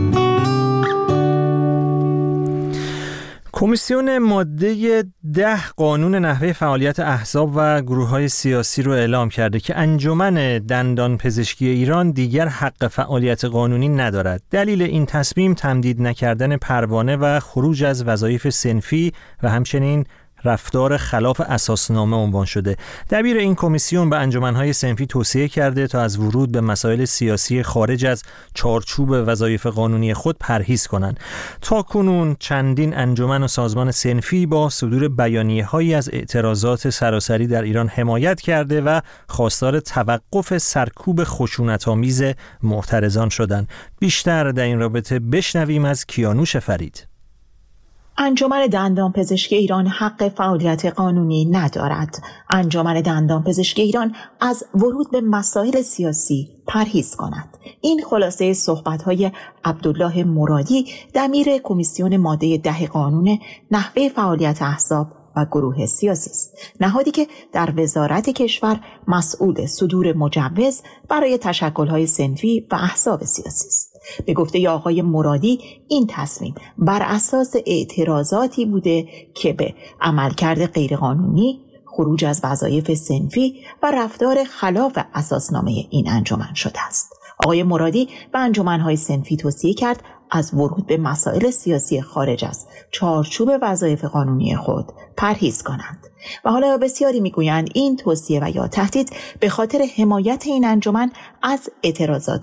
کمیسیون ماده ده قانون نحوه فعالیت احزاب و گروه‌های سیاسی رو اعلام کرده که انجمن دندان پزشکی ایران دیگر حق فعالیت قانونی ندارد. دلیل این تصمیم تمدید نکردن پروانه و خروج از وظایف صنفی و همچنین رفتار خلاف اساسنامه عنوان شده. دبیر این کمیسیون به انجمن‌های صنفی توصیه کرده تا از ورود به مسائل سیاسی خارج از چارچوب وظایف قانونی خود پرهیز کنند. تا کنون چندین انجمن و سازمان صنفی با صدور بیانیه‌هایی از اعتراضات سراسری در ایران حمایت کرده و خواستار توقف سرکوب خشونت‌آمیز معترضان شدند. بیشتر در این رابطه بشنویم از کیانوش فرید. انجمن دندان پزشکی ایران حق فعالیت قانونی ندارد. انجمن دندان پزشکی ایران از ورود به مسائل سیاسی پرهیز کند. این خلاصه صحبت‌های عبدالله مرادی دبیر کمیسیون ماده ده قانون نحوه فعالیت احزاب و گروه سیاسی است. نهادی که در وزارت کشور مسئول صدور مجوز برای تشکل‌های صنفی و احزاب سیاسی است. به گفته آقای مرادی این تصمیم بر اساس اعتراضاتی بوده که به عملکرد غیرقانونی، خروج از وظایف صنفی و رفتار خلاف اساسنامه این انجمن شده است. آقای مرادی به انجمن‌های صنفی توصیه کرد از ورود به مسائل سیاسی خارج از چارچوب وظایف قانونی خود پرهیز کنند. و حالا بسیاری میگویند این توصیه و یا تهدید به خاطر حمایت این انجمن از اعتراضات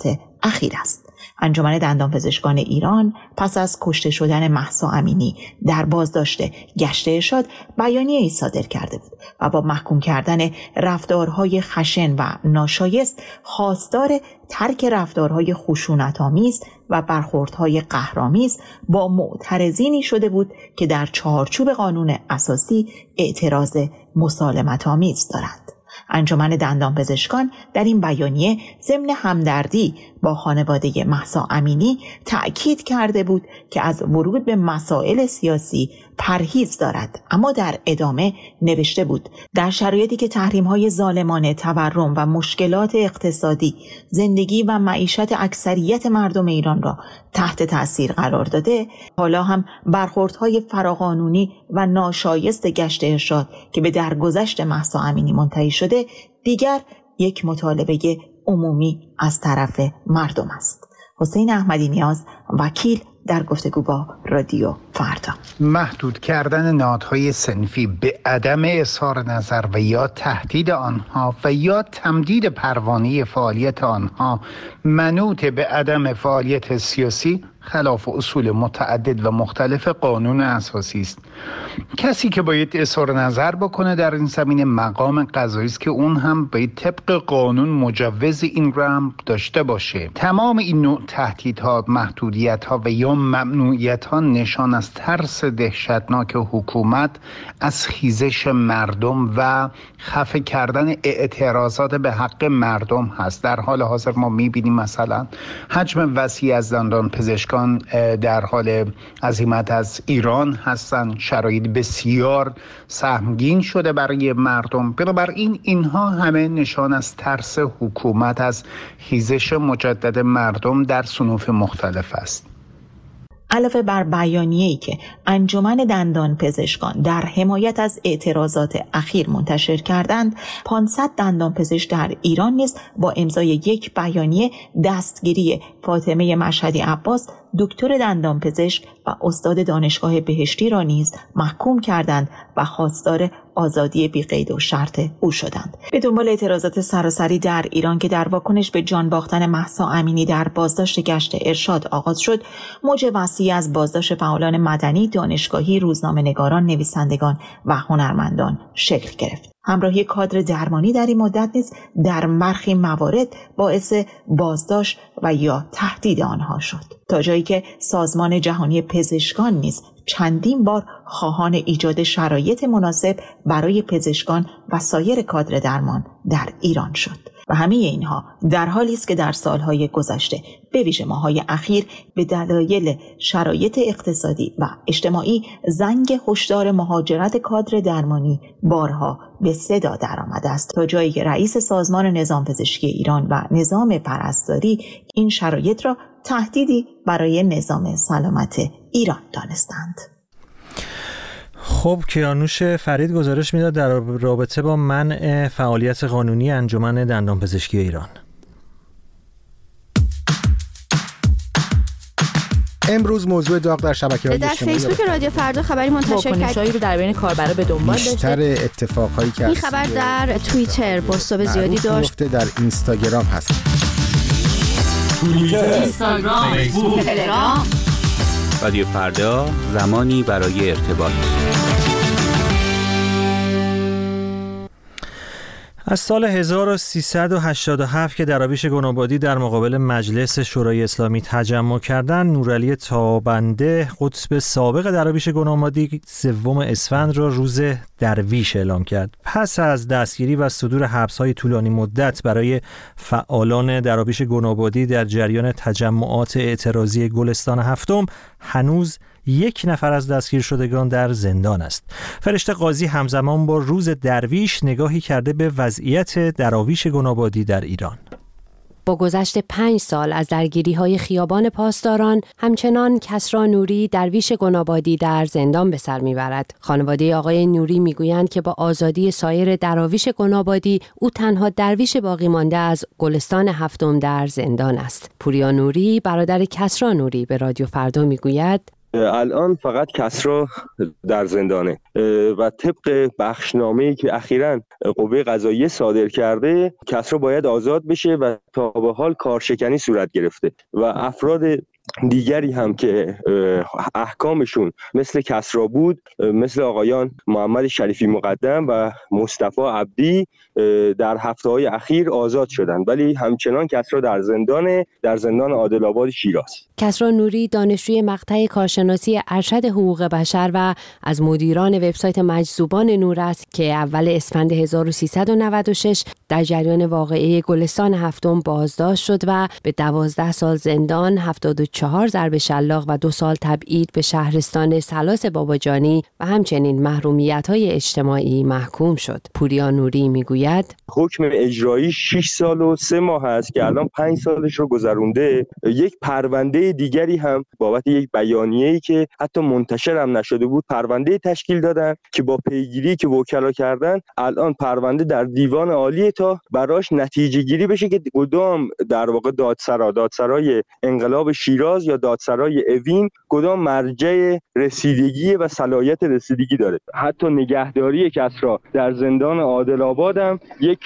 اخیر است. انجمن دندانپزشکان ایران پس از کشته شدن مهسا امینی در بازداشت گشت ارشاد بیانیه‌ای صادر کرده بود و با محکوم کردن رفتارهای خشن و ناشایست خواستار ترک رفتارهای خشونت‌آمیز و برخوردهای قهرآمیز با معترضینی شده بود که در چارچوب قانون اساسی اعتراض مسالمت‌آمیز دارند. انجمن دندانپزشکان در این بیانیه ضمن همدردی با خانواده مهسا امینی تأکید کرده بود که از ورود به مسائل سیاسی پرهیز دارد، اما در ادامه نوشته بود در شرایطی که تحریم‌های ظالمانه، تورم و مشکلات اقتصادی زندگی و معیشت اکثریت مردم ایران را تحت تأثیر قرار داده، حالا هم برخوردهای فراقانونی و ناشایست گشت ارشاد که به درگذشت مهسا امینی منتهی شده دیگر یک مطالبه عمومی از طرف مردم است. حسین احمدی نیاز، وکیل، در گفتگو با رادیو فردا. محدود کردن نهادهای صنفی به عدم اظهار نظر و یا تهدید آنها و یا تمدید پروانه فعالیت آنها منوط به عدم فعالیت سیاسی خلاف اصول متعدد و مختلف قانون اساسی است. کسی که باید اظهار نظر بکنه در این زمینه مقام قضایی است که اون هم باید طبق قانون مجوز این رو هم داشته باشه. تمام این نوع تهدیدها، محدودیت‌ها و یا ممنوعیت‌ها نشان از ترس دهشتناک حکومت از خیزش مردم و خفه کردن اعتراضات به حق مردم هست. در حال حاضر ما می‌بینیم مثلا حجم وسیع از دندانپزشکان در حال عزیمت از ایران هستند. شرایط بسیار سهمگین شده برای مردم. بنابراین اینها همه نشان از ترس حکومت از خیزش مجدد مردم در صنوف مختلف است. علاوه بر بیانیه‌ای که انجمن دندانپزشکان در حمایت از اعتراضات اخیر منتشر کردند، پانصد دندانپزشک در ایران نیز با امضای یک بیانیه دستگیری فاطمه مشهدی عباس، دکتر دندانپزشک و استاد دانشگاه بهشتی را نیز محکوم کردند و خواستار آزادی بی قید و شرط او شدند. به دنبال اعتراضات سراسری در ایران که در واکنش به جان باختن مهسا امینی در بازداشت گشت ارشاد آغاز شد، موج وسیعی از بازداشت فعالان مدنی، دانشگاهی، روزنامه‌نگاران، نویسندگان و هنرمندان شکل گرفت. همراهی کادر درمانی در این مدت نیز در برخی موارد باعث بازداشت و یا تهدید آنها شد، تا جایی که سازمان جهانی پزشکان نیز چندین بار خواهان ایجاد شرایط مناسب برای پزشکان و سایر کادر درمان در ایران شد. و همه اینها در حالی است که در سالهای گذشته به ویژه ماه‌های اخیر به دلایل شرایط اقتصادی و اجتماعی زنگ هشدار مهاجرت کادر درمانی بارها به صدا درآمده است، تا جایی که رئیس سازمان نظام پزشکی ایران و نظام پرستاری این شرایط را تهدیدی برای نظام سلامت ایران دانستند. خب کیانوش فرید گزارش میداد در رابطه با منع فعالیت قانونی انجمن دندانپزشکی ایران. امروز موضوع داغ در شبکه‌های اجتماعی در فیسبوک رادیو فردا خبری منتشر کرد رو در بین کاربرا به دنبال داشته. بیشتر اتفاقهایی که این خبر در توییتر بوستاب زیادی داشت. در اینستاگرام هست. توییتر، اینستاگرام، فیسبوک، تلگرام. رادیو فردا، زمانی برای ارتباط. از سال هزار و سیصد و هشتاد و هفت که دراویش گنابادی در مقابل مجلس شورای اسلامی تجمع کردند، نورعلی تابنده قطب سابق دراویش گنابادی سوم اسفند را روز درویش اعلام کرد. پس از دستگیری و صدور حبس‌های طولانی مدت برای فعالان دراویش گنابادی در جریان تجمعات اعتراضی گلستان هفتم، هنوز یک نفر از دستگیر شدگان در زندان است. فرشته قاضی همزمان با روز درویش نگاهی کرده به وضعیت دراویش گنابادی در ایران. با گذشت پنج سال از درگیری‌های خیابان پاسداران، همچنان کسری نوری درویش گنابادی در زندان به سر می‌برد. خانواده آقای نوری می‌گویند که با آزادی سایر دراویش گنابادی، او تنها درویش باقی مانده از گلستان هفتم در زندان است. پوریا نوری برادر کسری نوری به رادیو فردا می‌گوید: الان فقط کسری در زندانه و طبق بخشنامه‌ای که اخیراً قوه قضاییه صادر کرده کسری باید آزاد بشه و تا به حال کارشکنی صورت گرفته و افراد دیگری هم که احکامشون مثل کسری بود، مثل آقایان محمد شریفی مقدم و مصطفی عبدی در هفته‌های اخیر آزاد شدند، ولی همچنان کسری در زندان در زندان عادل آباد شیراز. کسری نوری دانشجوی مقطع کارشناسی ارشد حقوق بشر و از مدیران وبسایت مجذوبان نور است که اول اسفند هزار و سیصد و نود و شش در جریان واقعه گلستان هفتم بازداشت شد و به دوازده سال زندان، هفتاد و چهار ضرب شلاق و دو سال تبعید به شهرستان سلاس باباجانی و همچنین محرومیت‌های اجتماعی محکوم شد. پوریا نوری میگوید حکم اجرایی شش سال و سه ماه است که الان پنج سالش رو گذرونده. یک پرونده دیگری هم بابت یک بیانیه‌ای که حتی منتشر هم نشده بود پرونده تشکیل دادن که با پیگیری که وکلا کردن الان پرونده در دیوان عالی تا براش نتیجه گیری بشه که کدام در واقع دادسرا دادسرای انقلاب شیراز یا دادسرای اوین کدام مرجع رسیدگی و صلاحیت رسیدگی داره. حتی نگهداری کسری در زندان عادل آباد هم یک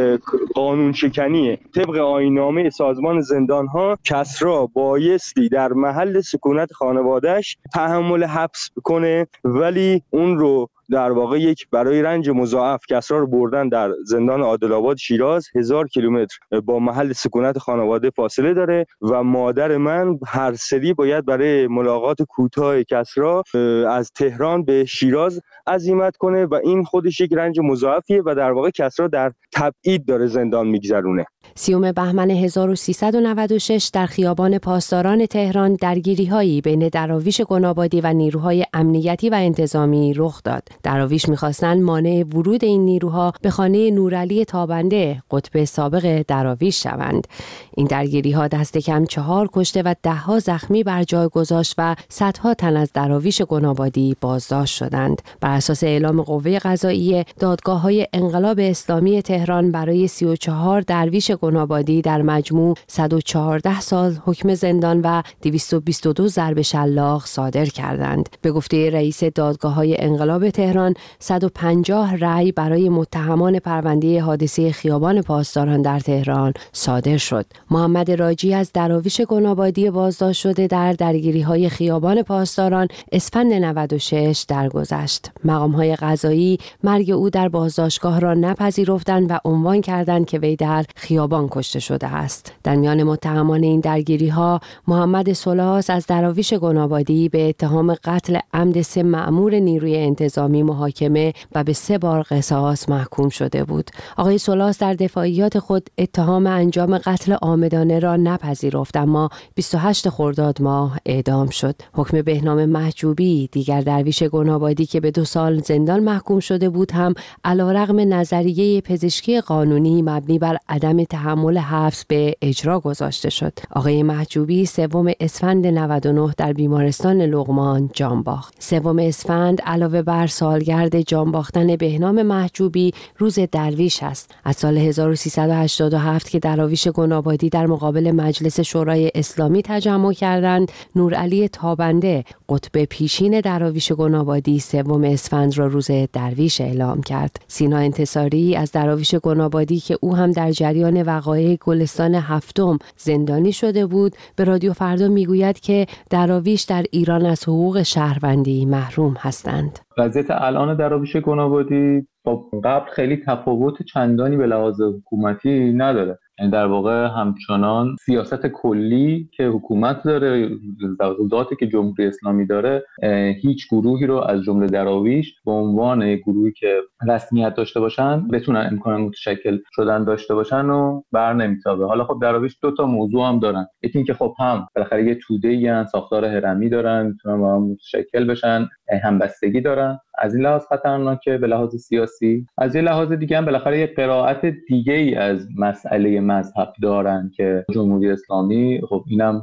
قانون شکنیه. طبق آیین‌نامه سازمان زندان‌ها کسری بایستی در محل سکونت خانواده‌اش تحمل حبس کنه، ولی اون رو در واقع یک برای رنج مضاعف کسری رو بردن در زندان عادل آباد شیراز، هزار کیلومتر با محل سکونت خانواده فاصله داره و مادر من هر سری باید برای ملاقات کوتاه کسری از تهران به شیراز عزیمت کنه و این خودش یک رنج مضاعفیه و در واقع کسری در تبعید داره زندان میگذرونه. سیوم بهمن هزار و سیصد و نود و شش در خیابان پاسداران تهران درگیری‌هایی بین دراویش گنابادی و نیروهای امنیتی و انتظامی رخ داد. دراویش می‌خواستند مانع ورود این نیروها به خانه نورعلی تابنده، قطب سابق دراویش شوند. این درگیری‌ها دست کم چهار کشته و ده‌ها زخمی بر جای گذاشت و صدها تن از دراویش گنابادی بازداشت شدند. بر اساس اعلام قوه قضاییه، دادگاه‌های انقلاب اسلامی تهران برای سی و چهار درویش گنابادی در مجموع صد و چهارده سال حکم زندان و دویست و بیست و دو ضرب شلاق صادر کردند. به گفته رئیس دادگاه‌های انقلاب تهران، صد و پنجاه رأی برای متهمان پرونده حادثه خیابان پاسداران در تهران صادر شد. محمد راجی از دراویش گنابادی بازداشت شده در درگیری‌های خیابان پاسداران اسفند نود و شش درگذشت. مقام‌های قضایی مرگ او در بازداشتگاه را نپذیرفتند و عنوان کردند که وی در خیابان کشته شده است. در میان متهمان این درگیری‌ها محمد سلاس از دراویش گنابادی به اتهام قتل عمد سه مأمور نیروی انتظامی محاکمه و به سه بار قصاص محکوم شده بود. آقای سلاس در دفاعیات خود اتهام انجام قتل عامدانه را نپذیرفت، اما بیست و هشت خرداد ماه اعدام شد. حکم بهنام محجوبی، دیگر درویش گنابادی که به دو سال زندان محکوم شده بود، هم علیرغم نظریه پزشکی قانونی مبنی بر عدم تحمل حبس به اجرا گذاشته شد. آقای محجوبی سوم اسفند نود و نه در بیمارستان لقمان جان باخت. سوم اسفند علاوه بر سالگرد جان باختن بهنام محجوبی روز درویش است. از سال هزار و سیصد و هشتاد و هفت که دراویش گنابادی در مقابل مجلس شورای اسلامی تجمع کردند، نورعلی تابنده، قطب پیشین دراویش گنابادی، سوم اسفند را روز درویش اعلام کرد. سینا انتصاری از دراویش گنابادی که او هم در جریان وقایع گلستان هفتم زندانی شده بود، به رادیو فردا میگوید که دراویش در ایران از حقوق شهروندی محروم هستند. وضعیت الان دراویش گنابادی با قبل خیلی تفاوت چندانی به لحاظ حکومتی نداره. یعنی در واقع همچنان سیاست کلی که حکومت داره، ذاتی که جمهوری اسلامی داره، هیچ گروهی رو از جمله دراویش به عنوان گروهی که رسمیت داشته باشن، بتونن امکان متشکل شدن داشته باشن و بر نمیتابه. حالا خب دراویش دو تا موضوع هم دارن. یکی این که خب هم بالاخره یه توده‌ای ان، ساختار هرمی دارن، میتونن با هم متشکل بشن، همبستگی دارن. از این لحاظ خطرناکه به لحاظ سیاسی. از این لحاظ دیگه هم بالاخره یه قرائت دیگه ای از مسئله مذهب دارن که جمهوری اسلامی خب اینم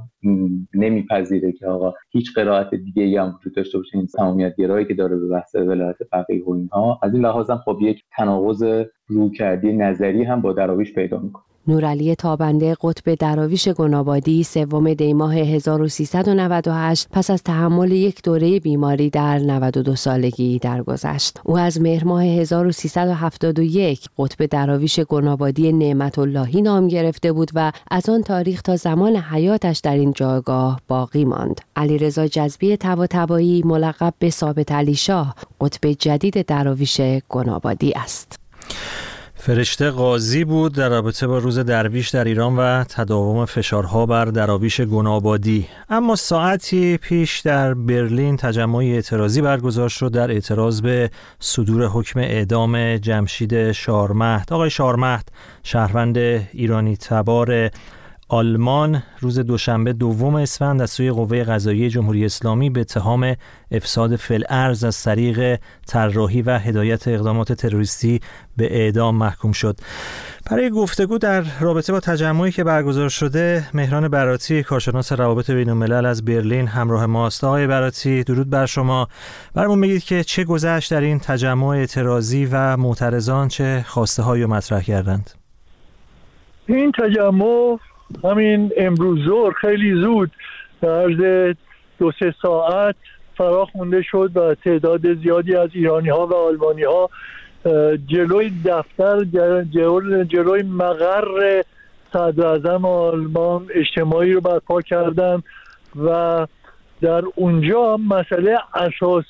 نمیپذیره که آقا هیچ قرائت دیگه ای هم وجود داشته باشه. این تمامیت گرایی که داره به بحث ولایت فقیه و اینها، از این لحاظ هم خب یک تناقض رویکردی نظری هم با دراویش پیدا میکنه. نورعلی تابنده قطب دراویش گنابادی سوم دی ماه هزار و سیصد و نود و هشت پس از تحمل یک دوره بیماری در نود و دو سالگی درگذشت. او از مهر ماه هزار و سیصد و هفتاد و یک قطب دراویش گنابادی نعمت اللهی نام گرفته بود و از آن تاریخ تا زمان حیاتش در این جایگاه باقی ماند. علیرضا جذبی طباطبایی ملقب به ثابت علی شاه قطب جدید دراویش گنابادی است. فرشته قاضی بود در رابطه با روز درویش در ایران و تداوم فشارها بر دراویش گنابادی. اما ساعتی پیش در برلین تجمعی اعتراضی برگزار شد در اعتراض به صدور حکم اعدام جمشید شارمهد. آقای شارمهد شهروند ایرانی تبار آلمان روز دوشنبه دوم اسفند از سوی قوه قضاییه جمهوری اسلامی به اتهام افساد فی‌الارض از طریق طراحی و هدایت اقدامات تروریستی به اعدام محکوم شد. برای گفتگو در رابطه با تجمعی که برگزار شده، مهران براتی کارشناس روابط بین الملل از برلین همراه ماست. آقای براتی درود بر شما. برامون بگید که چه گذشت در این تجمع اعتراضی و معترضان چه خواسته هایی رو مطرح کردند؟ این تجمع همین امروز ظهر خیلی زود در عرض دو سه ساعت فراخ مونده شد و تعداد زیادی از ایرانی ها و آلمانی ها جلوی دفتر جلوی مقر صدر اعظم آلمان اجتماعی رو برپا کردن و در اونجا مسئله اساسی